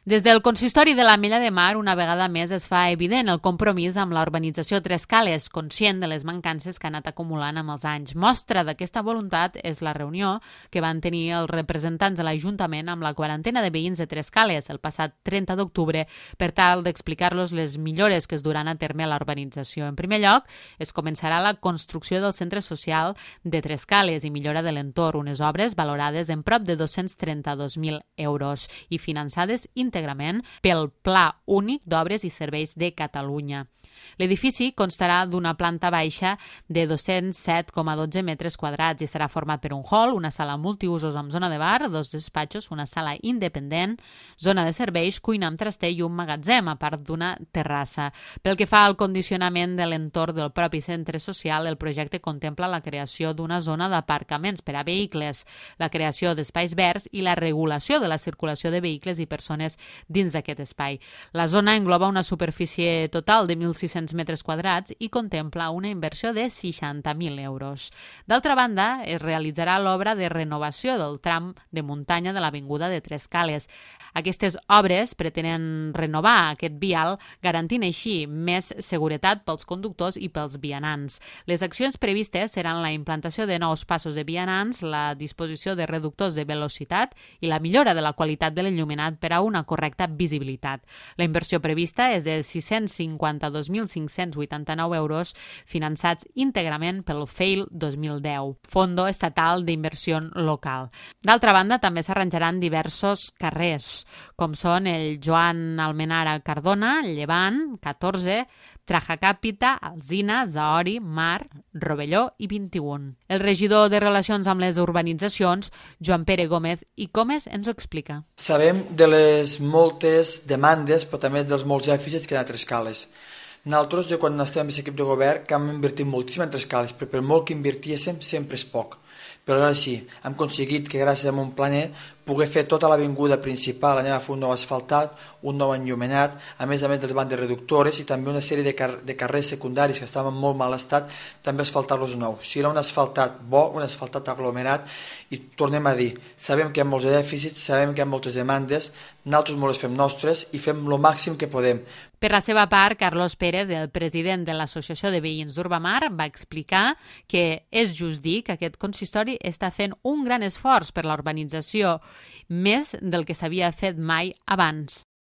Des del consistori de l'Ametlla de Mar, una vegada més es fa evident el compromís amb la urbanització Tres Cales, conscient de les mancances que ha anat acumulant amb els anys. Mostra d'aquesta voluntat és la reunió que van tenir els representants de l'Ajuntament amb la quarantena de veïns de Tres Cales el passat 30 d'octubre per tal d'explicar-los les millores que es duran a terme a la urbanització. En primer lloc, es començarà la construcció del centre social de Tres Cales i millora de l'entorn, unes obres valorades en prop de 232.000 euros i finançades íntegrament pel Pla Únic d'Obres i Serveis de Catalunya. L'edifici constarà d'una planta baixa de 207,12 metres quadrats i serà format per un hall, una sala multiusos amb zona de bar, 2 despatxos, una sala independent, zona de serveis, cuina amb traster i un magatzem, a part d'una terrassa. Pel que fa al condicionament de l'entorn del propi centre social, el projecte contempla la creació d'una zona d'aparcaments per a vehicles, la creació d'espais verds i la regulació de la circulació de vehicles i persones dins d'aquest espai. La zona engloba una superfície total de 1.600 metres quadrats i contempla una inversió de 60.000 euros. D'altra banda, es realitzarà l'obra de renovació del tram de muntanya de l'Avinguda de Tres Cales. Aquestes obres pretenen renovar aquest vial, garantint així més seguretat pels conductors i pels vianants. Les accions previstes seran la implantació de nous passos de vianants, la disposició de reductors de velocitat i la millora de la qualitat de l'enllumenat per a una correcta visibilitat. La inversió prevista és de 652.589 euros, finançats íntegrament pel FEIL 2010, Fondo Estatal d'Inversió Local. D'altra banda, també s'arranjaran diversos carrers, com són el Joan Almenara Cardona, Llevant, 14, Trajacàpita, Alzina, Zaori, Mar, Rovelló i 21. El regidor de Relacions amb les Urbanitzacions, Joan Pere Gómez i Comes, ens ho explica. Sabem de les moltes demandes, però també dels molts dèficits que hi ha a Tres Cales. Nosaltres, quan estem en l'equip de govern, que hem invertit moltíssim en Tres Cales, però per molt que invertíssim sempre és poc. Però ara sí, hem aconseguit que gràcies a un planer poder fer tota l'avinguda principal, anem a fer un nou asfaltat, un nou enllumenat, a més de les bandes reductores i també una sèrie de carrers secundaris que estaven en molt mal estat, també asfaltar-los nous. Si era un asfaltat bo, un asfaltat aglomerat, i tornem a dir, sabem que hi ha molts dèficits, sabem que hi ha moltes demandes, nosaltres molt les fem nostres i fem el màxim que podem. Per la seva part, Carlos Pérez, el president de l'Associació de Veïns d'Urbamar, va explicar que és just dir que aquest consistori està fent un gran esforç per la urbanització, més del que s'havia fet mai abans.